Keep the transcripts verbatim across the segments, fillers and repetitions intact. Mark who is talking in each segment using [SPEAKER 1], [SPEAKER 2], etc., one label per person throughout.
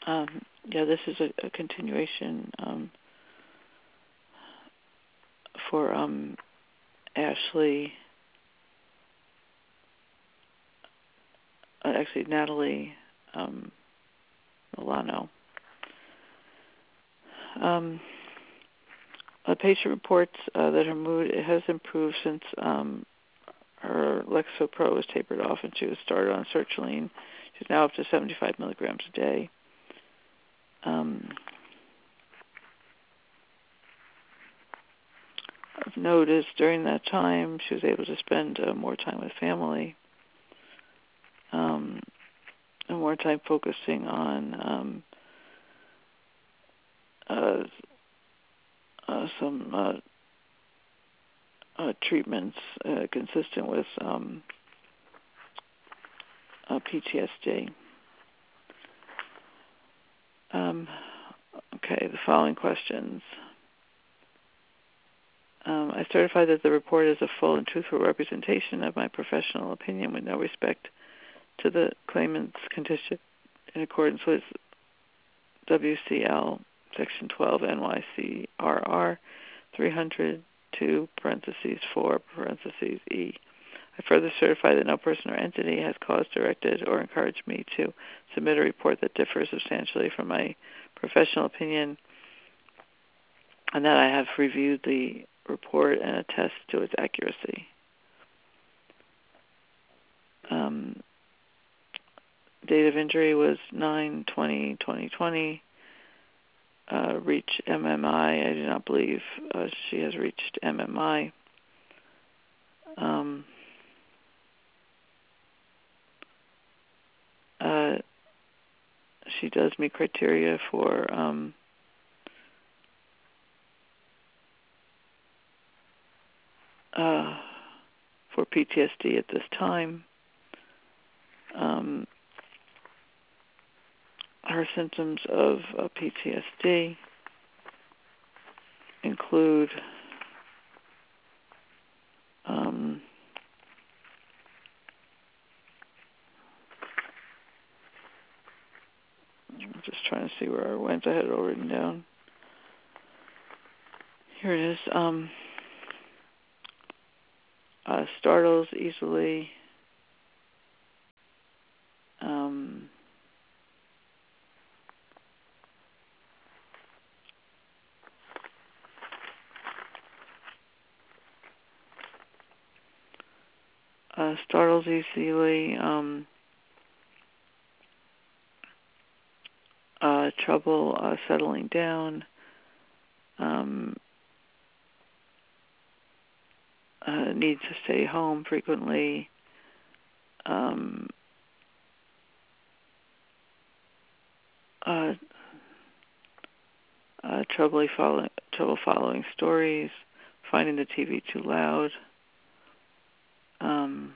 [SPEAKER 1] Um, yeah, this is a, a continuation um, for um, Ashley, uh, actually Natalie um, Milano. Um, a patient reports uh, that her mood has improved since um, her Lexapro was tapered off and she was started on sertraline. She's now up to seventy-five milligrams a day. Um, I've noticed during that time she was able to spend uh, more time with family, um, and more time focusing on um, uh, uh, some uh, uh, treatments uh, consistent with um, uh, P T S D. Um, okay, the following questions. Um, I certify that the report is a full and truthful representation of my professional opinion with no respect to the claimant's condition in accordance with W C L Section twelve N Y C R R three hundred two parentheses four parentheses E. I further certify that no person or entity has caused, directed, or encouraged me to submit a report that differs substantially from my professional opinion, and that I have reviewed the report and attest to its accuracy. Um, date of injury was nine twenty twenty twenty. Uh, reach M M I. I do not believe uh, she has reached M M I. Um, uh, she does meet criteria for um, uh, for P T S D at this time. Um, her symptoms of uh, P T S D include um, I'm just trying to see where I went. I had it all written down. Here it is. Um, uh, startles easily. Um, uh, startles easily. Um, uh, trouble uh, settling down. Um, uh, needs to stay home frequently. Um, uh, uh, trouble following trouble following stories. Finding the T V too loud. Um,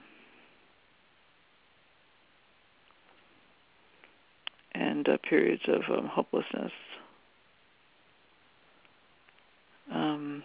[SPEAKER 1] and uh, periods of um, hopelessness. Um,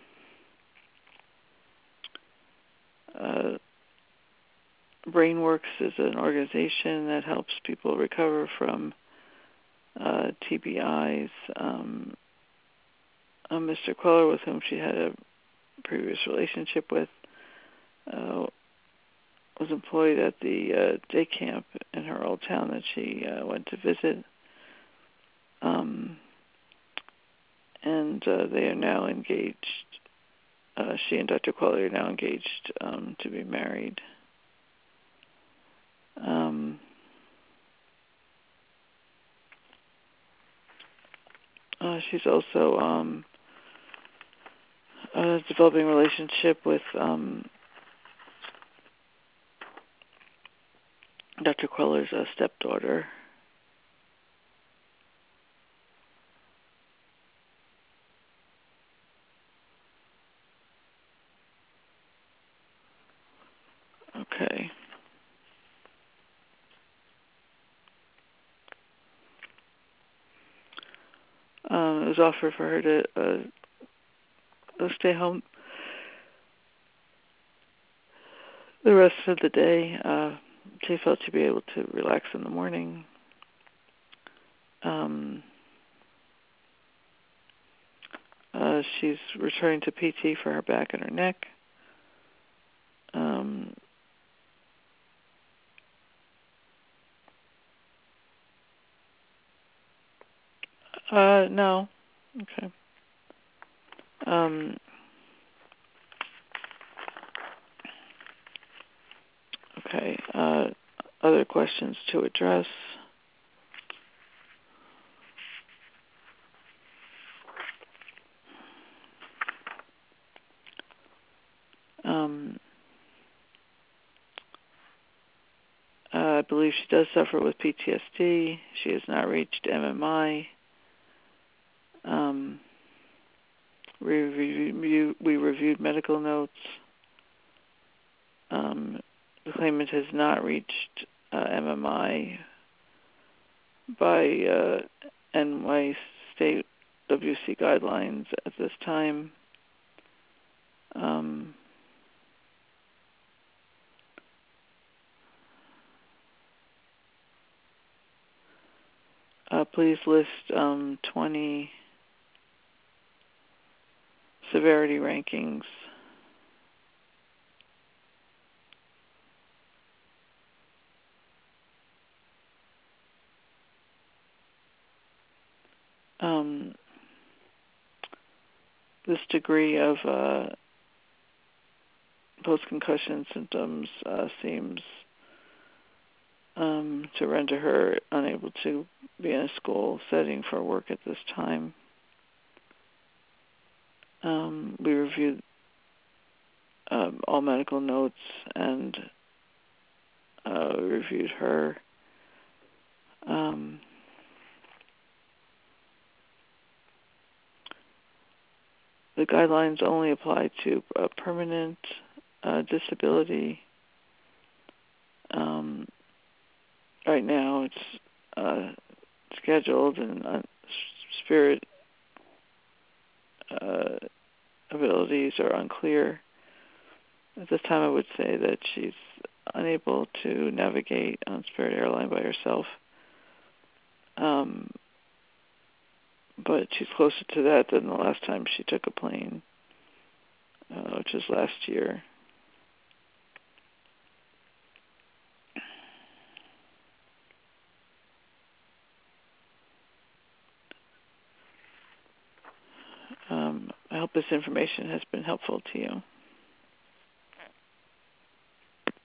[SPEAKER 1] uh, BrainWorks is an organization that helps people recover from uh, T B Is. Um, uh, Mister Queller, with whom she had a previous relationship with, uh, was employed at the uh, day camp in her old town that she uh, went to visit. Um, and uh, they are now engaged. Uh, she and Doctor Queller are now engaged um, to be married. Um, uh, she's also um, uh, developing a relationship with um, Doctor Queller's uh, stepdaughter. Okay. Um, it was offered for her to uh, stay home the rest of the day. Uh, she felt she'd be able to relax in the morning. Um, uh, she's returning to P T for her back and her neck. Um, uh, no. Okay. Um, okay. Uh, other questions to address? Um, uh, I believe she does suffer with P T S D. She has not reached M M I. Um, we, reviewed, we reviewed medical notes. Um, the claimant has not reached uh, M M I by uh, N Y state W C guidelines at this time. Um, uh, please list um, twenty severity rankings. Um, this degree of uh, post-concussion symptoms uh, seems um, to render her unable to be in a school setting for work at this time. Um, we reviewed um, all medical notes and uh, reviewed her. Um, the guidelines only apply to uh, permanent uh, disability. Um, right now, it's uh, scheduled, and uh, spirit uh, abilities are unclear. At this time, I would say that she's unable to navigate on Spirit Airline by herself. Um, but she's closer to that than the last time she took a plane, uh, which was last year. Um, I hope this information has been helpful to you.